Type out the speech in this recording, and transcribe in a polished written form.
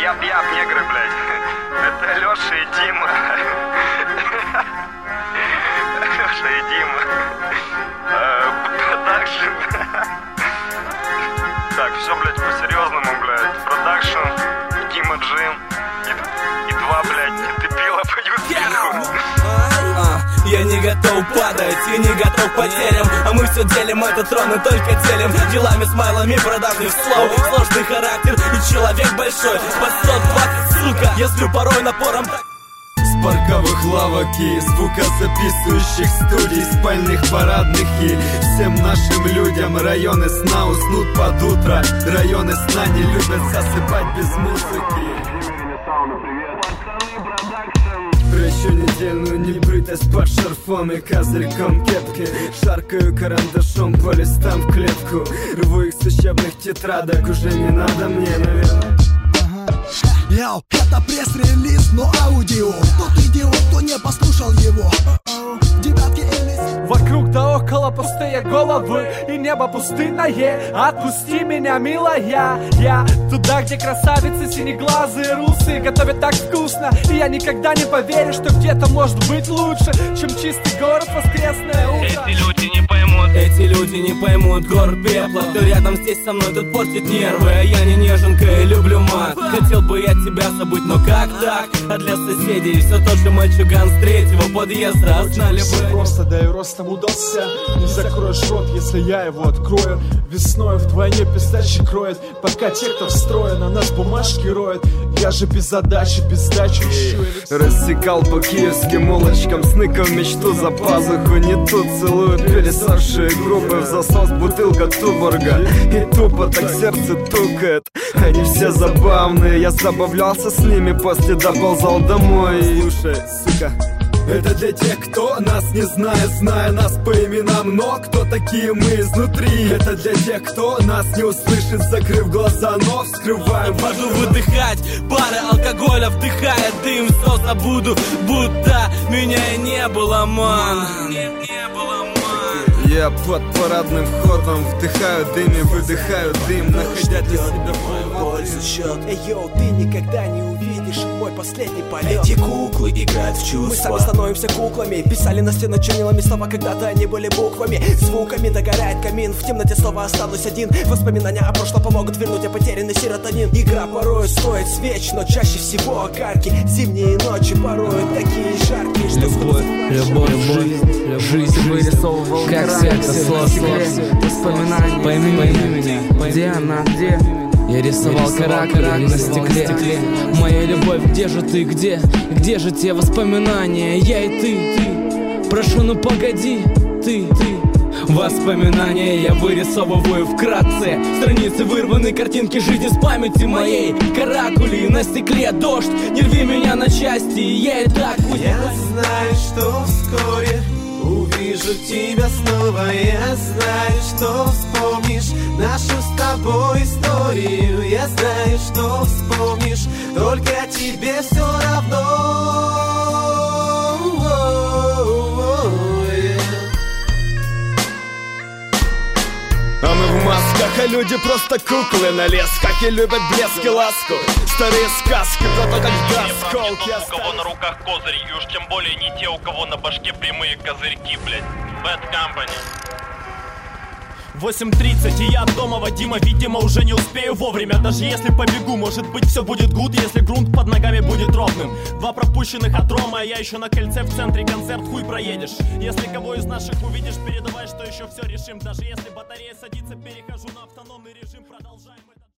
Яп-яп, негры, блядь. Это Леша и Дима. Леша и Дима. Продакшн. Так, все, блядь, по-серьезному, блядь. Продакшн, Дима Джим и два, блядь, дебила поют сверху. Я не готов падать и не готов к потерям, а мы все делим этот трон и только делим делами, смайлами, продажных слов, сложный характер и человек большой под 120, сука, если порой напором. С парковых лавок и звукозаписывающих студий, спальных, парадных и всем нашим людям районы сна уснут под утро, районы сна не любят засыпать без музыки. Прощу недельную небритость под шарфом и козырьком кепки. Шаркаю карандашом по листам в клетку. Рву их с учебных тетрадок, уже не надо мне, наверное. Йоу, это пресс-релиз, но аудио. Тот идиот, кто не послушал его. Девятки или... Вокруг да около пустые головы и небо пустынное. Отпусти меня, милая. Я туда, где красавицы синеглазые, русые готовят так вкусно. И я никогда не поверю, что где-то может быть лучше, чем чистый город, воскресное утро. Эти люди не поймут город пепла. Кто рядом здесь со мной, тот портит нервы. А я не неженка и люблю мат. Хотел бы я тебя забыть, но как так? А для соседей все тот же мальчуган с третьего подъезда. Знали бы. Просто, да и ростом удался. Не закроешь рот, если я его открою. Весной вдвойне пистачи кроет, пока те, кто встроен, на нас бумажки роет. Я же без задачи, без сдачи ищу. Рассекал по киевским улочкам, сныкав мечту за пазуху. Не тут целуют пересохшие губы, в засос бутылка Туборга. И тупо так сердце тукает. Они все забавные, я забавлялся с ними, после доползал домой. Слушай, сука, это для тех, кто нас не знает, зная нас по именам, но кто такие мы изнутри. Это для тех, кто нас не услышит, закрыв глаза, но вскрываем. Вожу выдыхать, пары алкоголя вдыхая дым. Все забуду, будто меня и не было, ман. Я под парадным входом вдыхаю дым и выдыхаю дым, находя для себя пользу счет. Эй, йоу, ты никогда не увидишь мой последний полет. Эти куклы играют в чувства. Мы сами становимся куклами. Писали на стены чернилами слова, когда-то они были буквами. Звуками догорает камин, в темноте снова останусь один. Воспоминания о прошлом помогут вернуть потерянный серотонин. Игра порой стоит свеч, но чаще всего огарки. Зимние ночи порой такие жаркие, что Любовь, жизнь вырисовывал как сердце сложно. Воспоминания, пойми меня, где она, где? Я рисовал каракули на стекле. Моя любовь, где же ты, где? Где же те воспоминания, я и ты? Прошу, ну погоди, ты. Воспоминания я вырисовываю вкратце. Страницы вырваны, картинки жизни с памяти моей. Каракули на стекле, дождь, не рви меня на части. Я и так я знаю, что вскоре увижу тебя снова. Я знаю, что вспомнишь нашу с тобой историю. Я знаю, что вспомнишь, только тебе все равно. А мы в масках, а люди просто куклы на лесках. И любят блеск и ласку, старые сказки про то, как осколки у кого на руках козырь, и уж тем более не те, у кого на башке прямые козырьки, блядь. Bad Company. 8:30 и я дома, Вадима, видимо, уже не успею вовремя. Даже если побегу, может быть, все будет гуд, если грунт под ногами будет ровным. 2 пропущенных от Рома, а я еще на кольце в центре, концерт хуй проедешь. Если кого из наших увидишь, передавай, что еще все решим. Даже если батарея садится, перехожу на автономный режим, продолжаем.